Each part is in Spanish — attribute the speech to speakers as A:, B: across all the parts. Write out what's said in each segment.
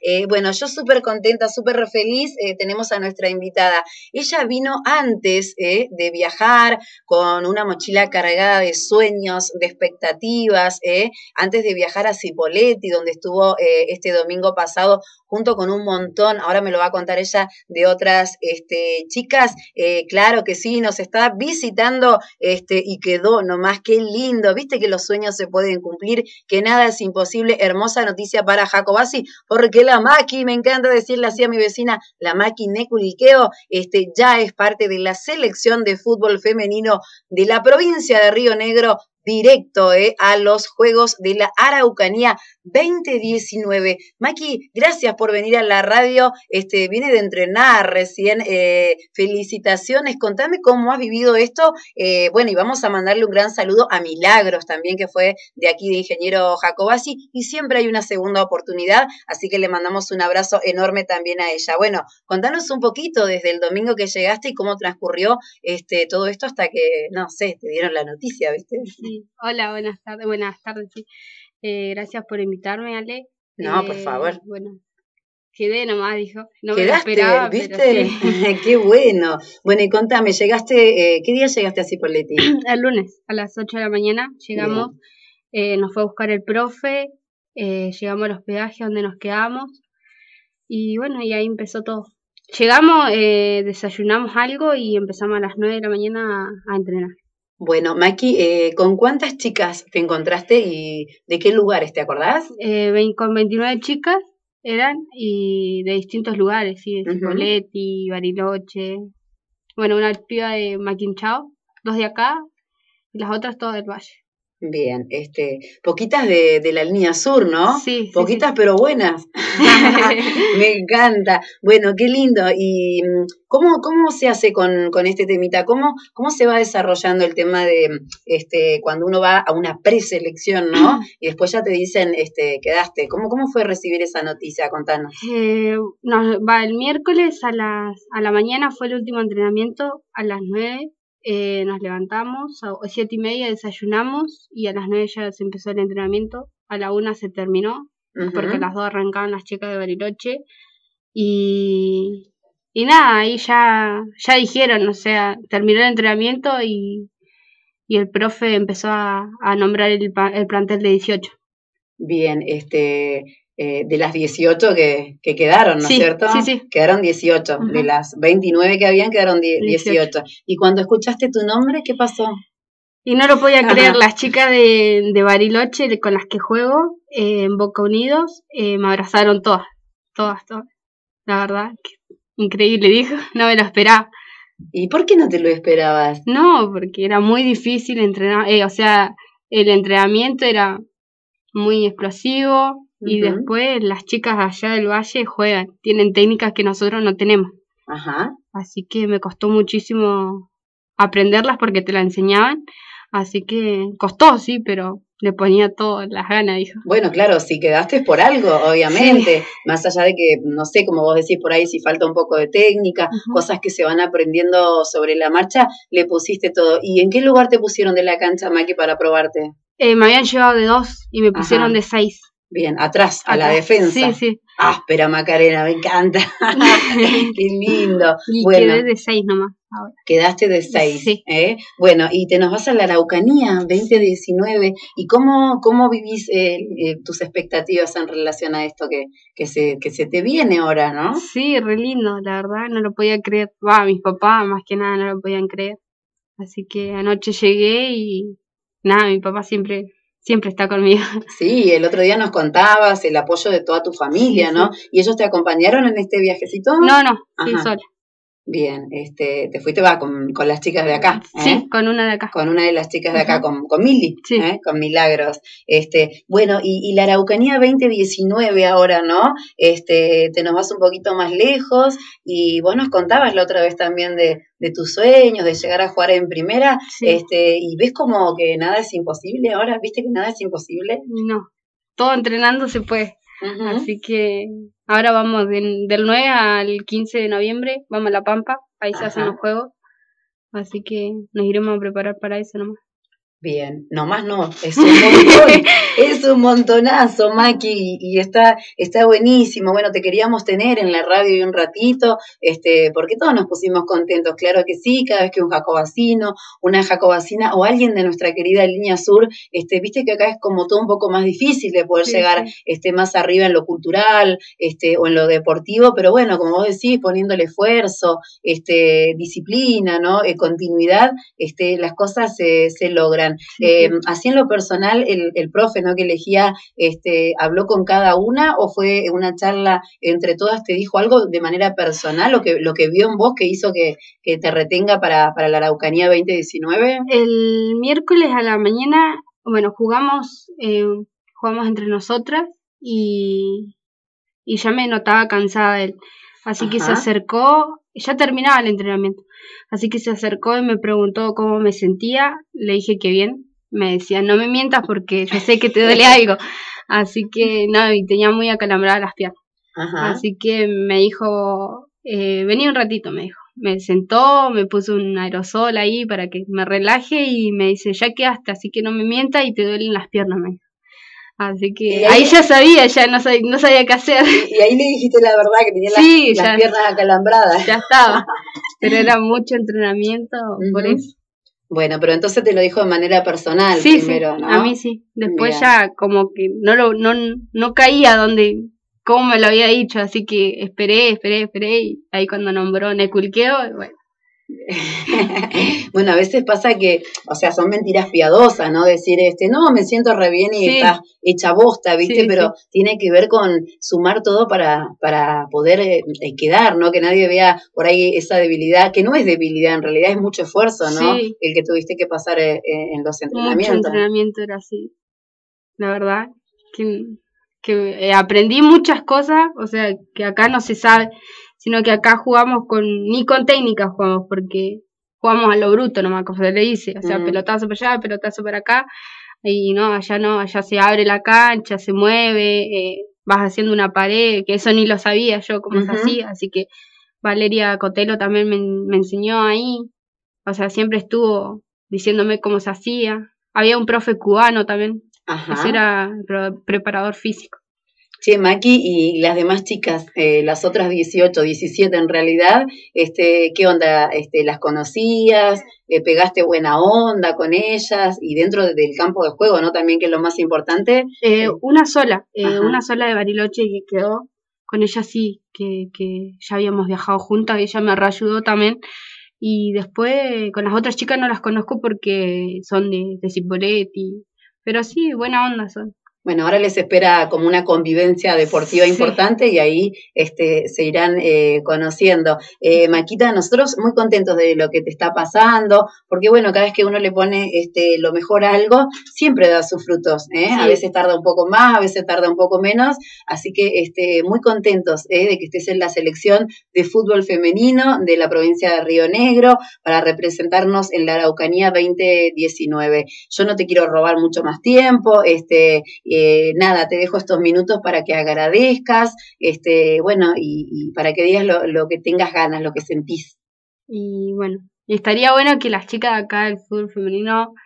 A: Bueno, yo súper contenta, súper feliz, tenemos a nuestra invitada. Ella vino antes de viajar con una mochila cargada de sueños, de expectativas, antes de viajar a Cipolletti, donde estuvo este domingo pasado junto con un montón, ahora me lo va a contar ella, de otras chicas. Claro que sí, nos está visitando y quedó nomás, qué lindo, viste que los sueños se pueden cumplir, que nada es imposible. Hermosa noticia para Jacobasi, porque la Maki, me encanta decirle así a mi vecina, la Maki Neculiqueo, ya es parte de la selección de fútbol femenino de la provincia de Río Negro, directo a los Juegos de la Araucanía 2019. Maki, gracias por venir a la radio, viene de entrenar recién, felicitaciones, contame cómo has vivido esto, bueno, y vamos a mandarle un gran saludo a Milagros también, que fue de aquí de Ingeniero Jacobasi, y siempre hay una segunda oportunidad, así que le mandamos un abrazo enorme también a ella. Bueno, contanos un poquito desde el domingo que llegaste y cómo transcurrió todo esto hasta que, no sé, te dieron la noticia, ¿viste?
B: Sí. Hola, buenas tardes, sí. Gracias por invitarme, Ale.
A: No, por favor.
B: Bueno, quedé nomás, dijo. No me lo
A: ¿Quedaste?
B: esperaba,
A: ¿Viste?
B: pero sí.
A: Qué bueno. Bueno, y contame, ¿qué día llegaste a Cipolletti?
B: El lunes, a las 8 de la mañana, llegamos, nos fue a buscar el profe, llegamos al hospedaje donde nos quedamos, y bueno, y ahí empezó todo. Llegamos, desayunamos algo y empezamos a las 9 de la mañana a entrenar.
A: Bueno, Maki, ¿con cuántas chicas te encontraste y de qué lugares, te acordás?
B: Con 29 chicas eran, y de distintos lugares, sí, de Cipolletti, Bariloche, bueno, una piba de Maquinchao, 2 de acá, y las otras todas del Valle.
A: Bien, poquitas de la línea sur, ¿no?
B: Sí,
A: poquitas
B: sí.
A: Pero buenas. Me encanta. Bueno, qué lindo. ¿Y cómo se hace con este temita? ¿Cómo se va desarrollando el tema de cuando uno va a una preselección, ¿no? Y después ya te dicen, quedaste. ¿Cómo fue recibir esa noticia? Contanos.
B: El miércoles a la mañana fue el último entrenamiento, a las 9. Nos levantamos, a 7:30 desayunamos y a las 9 ya se empezó el entrenamiento, a la 1 se terminó, porque a las 2 arrancaban las chicas de Bariloche y nada, ahí ya dijeron, o sea, terminó el entrenamiento y el profe empezó a nombrar el plantel de 18.
A: Bien, de las 18 que quedaron, ¿no es cierto?
B: Sí.
A: Quedaron 18. De las 29 que habían, quedaron 18. Y cuando escuchaste tu nombre, ¿qué pasó?
B: Y no lo podía creer, las chicas de Bariloche con las que juego, en Boca Unidos, me abrazaron todas. La verdad, increíble, dijo, no me lo esperaba.
A: ¿Y por qué no te lo esperabas?
B: No, porque era muy difícil entrenar, o sea, el entrenamiento era muy explosivo y después las chicas allá del Valle juegan, tienen técnicas que nosotros no tenemos.
A: Ajá.
B: Así que me costó muchísimo aprenderlas porque te la enseñaban, así que costó, sí, pero le ponía todas las ganas, dijo.
A: Bueno, claro, si quedaste es por algo, obviamente, sí. Más allá de que, no sé, como vos decís por ahí, si falta un poco de técnica, cosas que se van aprendiendo sobre la marcha, le pusiste todo. ¿Y en qué lugar te pusieron de la cancha, Maki, para probarte?
B: Me habían llevado de 2 y me pusieron de 6.
A: Bien, atrás, a la defensa.
B: Sí.
A: Áspera, Macarena, me encanta. Qué lindo.
B: Y bueno, quedé de 6 nomás.
A: Ahora. Quedaste de 6.
B: Sí.
A: Bueno, y te nos vas a la Araucanía 2019. ¿Y cómo vivís tus expectativas en relación a esto que se te viene ahora, no?
B: Sí, re lindo, la verdad, no lo podía creer. Mis papás más que nada no lo podían creer. Así que anoche llegué y nada, mi papá siempre está conmigo.
A: Sí, el otro día nos contabas el apoyo de toda tu familia, sí, ¿no? Sí. ¿Y ellos te acompañaron en este viajecito?
B: No, sí, sola.
A: Bien, te fuiste con las chicas de acá.
B: Sí, con una de acá.
A: Con una de las chicas de acá, con Mili,
B: sí.
A: Con Milagros. Bueno, y la Araucanía 2019 ahora, ¿no? Te nos vas un poquito más lejos y vos nos contabas la otra vez también de tus sueños, de llegar a jugar en primera, sí. Y ves como que nada es imposible ahora, ¿viste que nada es imposible?
B: No, todo entrenando se puede. Así que ahora vamos del 9 al 15 de noviembre, vamos a La Pampa, ahí se hacen los juegos, así que nos iremos a preparar para eso nomás.
A: Bien, nomás no, es un montón, Es un montonazo, Maki, y está buenísimo. Bueno, te queríamos tener en la radio y un ratito, porque todos nos pusimos contentos, claro que sí, cada vez que un jacobacino, una jacobacina o alguien de nuestra querida línea sur, viste que acá es como todo un poco más difícil de poder llegar más arriba en lo cultural, o en lo deportivo, pero bueno, como vos decís, poniéndole esfuerzo, disciplina, ¿no? Continuidad, las cosas se logran. Así en lo personal, el profe, ¿no? Que elegía, habló con cada una o fue una charla entre todas, te dijo algo de manera personal, lo que vio en vos que hizo que te retenga para la Araucanía 2019.
B: El miércoles a la mañana, bueno, jugamos entre nosotras y ya me notaba cansada de él. Así que se acercó, ya terminaba el entrenamiento, así que se acercó y me preguntó cómo me sentía. Le dije que bien. Me decía, no me mientas porque yo sé que te duele algo. Así que no, y tenía muy acalambradas las piernas. Así que me dijo, vení un ratito, me dijo. Me sentó, me puso un aerosol ahí para que me relaje y me dice, ya quedaste, así que no me mientas y te duelen las piernas, me dijo. Así que ahí ya sabía, ya no sabía qué hacer.
A: Y ahí le dijiste la verdad, que tenía las piernas acalambradas.
B: Ya estaba, pero era mucho entrenamiento por eso.
A: Bueno, pero entonces te lo dijo de manera personal primero,
B: sí,
A: ¿no?
B: A mí sí. Después ya como que no caía cómo me lo había dicho, así que esperé y ahí cuando nombró Neculqueo, bueno.
A: Bueno, a veces pasa que, o sea, son mentiras piadosas, ¿no? Decir, no, me siento re bien y estás hecha bosta, ¿viste? Pero tiene que ver con sumar todo para poder quedar, ¿no? Que nadie vea por ahí esa debilidad, que no es debilidad, en realidad es mucho esfuerzo, ¿no? El que tuviste que pasar en los entrenamientos.
B: Mucho entrenamiento era así, la verdad, que aprendí muchas cosas, o sea, que acá no se sabe, sino que acá jugamos ni con técnicas jugamos, porque jugamos a lo bruto nomás, como se le dice, o sea, pelotazo para allá, pelotazo para acá, y no, allá se abre la cancha, se mueve, vas haciendo una pared, que eso ni lo sabía yo cómo se hacía, así que Valeria Cotelo también me enseñó ahí, o sea, siempre estuvo diciéndome cómo se hacía. Había un profe cubano también, ese era preparador físico.
A: Che, Maki, y las demás chicas, las otras 18, 17 en realidad, ¿qué onda? ¿Las conocías? ¿Pegaste buena onda con ellas? Y dentro del campo de juego, ¿no? También, que es lo más importante.
B: Una sola de Bariloche que quedó. Con ella sí, que ya habíamos viajado juntas, y ella me reayudó también. Y después con las otras chicas no las conozco porque son de Cipolletti, pero sí, buena onda son.
A: Bueno, ahora les espera como una convivencia deportiva importante y ahí se irán conociendo. Maquita, nosotros muy contentos de lo que te está pasando, porque bueno, cada vez que uno le pone lo mejor a algo, siempre da sus frutos. A veces tarda un poco más, a veces tarda un poco menos, así que muy contentos de que estés en la selección de fútbol femenino de la provincia de Río Negro para representarnos en la Araucanía 2019. Yo no te quiero robar mucho más tiempo, nada, te dejo estos minutos para que agradezcas, bueno, y para que digas lo que tengas ganas, lo que sentís.
B: Y bueno, estaría bueno que las chicas de acá del fútbol femenino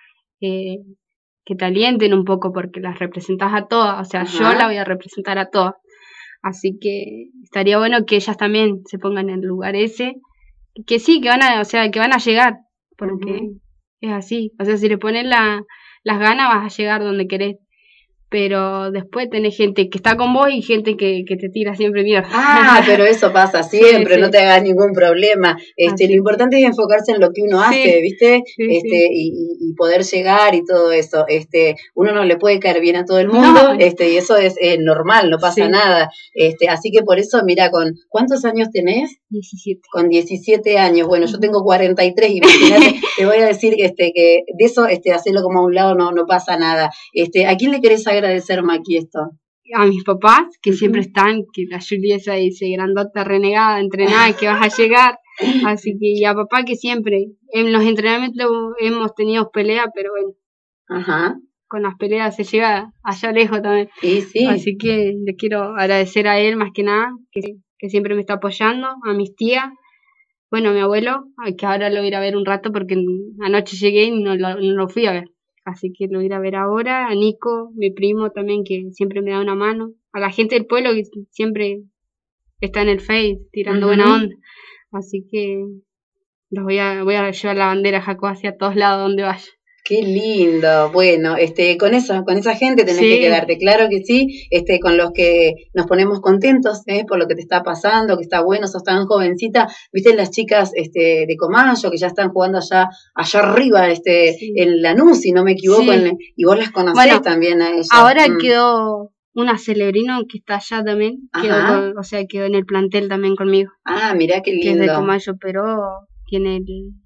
B: que te alienten un poco porque las representás a todas, o sea, yo la voy a representar a todas. Así que estaría bueno que ellas también se pongan en el lugar ese, que sí, que van a llegar, porque es así, o sea, si le pones las ganas vas a llegar donde querés. Pero después tenés gente que está con vos y gente que te tira siempre mierda.
A: Pero eso pasa siempre, no te hagas ningún problema. Lo importante es enfocarse en lo que uno hace, ¿viste? Y poder llegar y todo eso. Uno no le puede caer bien a todo el mundo, y eso es normal, no pasa nada. Así que por eso, mira, ¿cuántos años tenés?
B: 17.
A: Con 17 años. Bueno, yo tengo 43, imagínate, te voy a decir que de eso, hacerlo como a un lado no pasa nada. ¿A quién le querés agradecer, Maki, esto?
B: A mis papás, que siempre están, que la Julieta dice, grandota renegada, entrenada, que vas a llegar. Así que, y a papá que siempre, en los entrenamientos hemos tenido peleas, pero bueno, con las peleas se llega allá lejos también. Así que le quiero agradecer a él más que nada, que siempre me está apoyando, a mis tías, bueno, a mi abuelo, que ahora lo voy a ir a ver un rato porque anoche llegué y no lo fui a ver. así que lo voy a ir a ver ahora. A Nico, mi primo también, que siempre me da una mano. A la gente del pueblo que siempre está en el Face tirando buena onda. Así que voy a llevar la bandera Jaco hacia todos lados donde vaya.
A: Qué lindo. Bueno, con esa gente tenés que quedarte, claro que sí, con los que nos ponemos contentos, por lo que te está pasando, que está bueno, sos tan jovencita, viste las chicas, de Comayo, que ya están jugando allá arriba, en Lanús, si no me equivoco, y vos las conocés también a ellas.
B: Ahora quedó una Celebrino que está allá también, quedó en el plantel también conmigo.
A: Ah, mirá qué lindo.
B: Que es de Comayo, pero tiene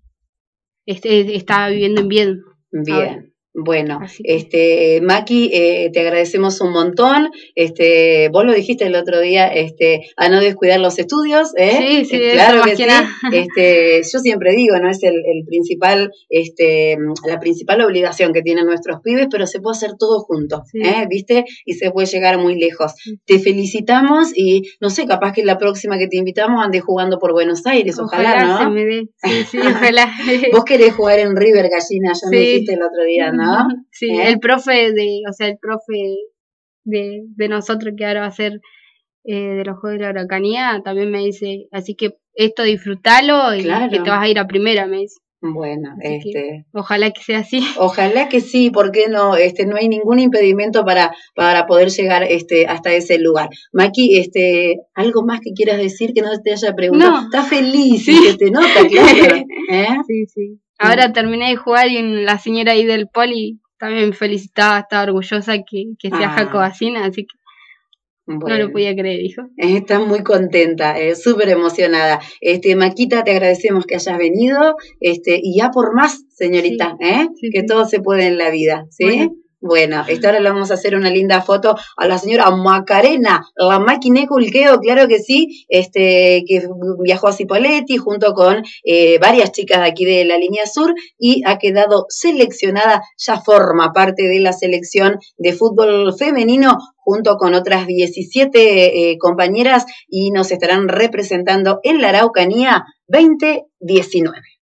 B: está viviendo en Viedma.
A: Bien. Ahora. Bueno, Maki, te agradecemos un montón. Vos lo dijiste el otro día, a no descuidar los estudios,
B: Sí,
A: claro que sí. Yo siempre digo, no es el principal, la principal obligación que tienen nuestros pibes, pero se puede hacer todo junto, ¿viste? Y se puede llegar muy lejos. Te felicitamos y no sé, capaz que la próxima que te invitamos andes jugando por Buenos Aires, ojalá ¿no?
B: Se me dé. Sí, ojalá.
A: Vos querés jugar en River, Gallina, ya me dijiste el otro día, ¿no?
B: Sí, el profe de nosotros que ahora va a ser de los Juegos de la Araucanía también me dice, así que esto disfrútalo y que te vas a ir a primera, me dice.
A: Bueno,
B: ojalá que sea así.
A: Ojalá que sí, porque no, no hay ningún impedimento para poder llegar hasta ese lugar. Maki, algo más que quieras decir que no te haya preguntado. No. Estás feliz, se te nota, claro.
B: Sí. Ahora terminé de jugar y la señora ahí del poli también me felicitaba, estaba orgullosa que sea Jacobacina, así que bueno, no lo podía creer, hijo.
A: Está muy contenta, súper emocionada. Maquita, te agradecemos que hayas venido, y ya por más, señorita, que todo se puede en la vida, ¿sí? Bueno, ahora le vamos a hacer una linda foto a la señora Macarena, la máquina Culqueo, claro que sí, que viajó a Cipolletti junto con varias chicas de aquí de la línea sur y ha quedado seleccionada, ya forma parte de la selección de fútbol femenino junto con otras 17 compañeras y nos estarán representando en la Araucanía 2019.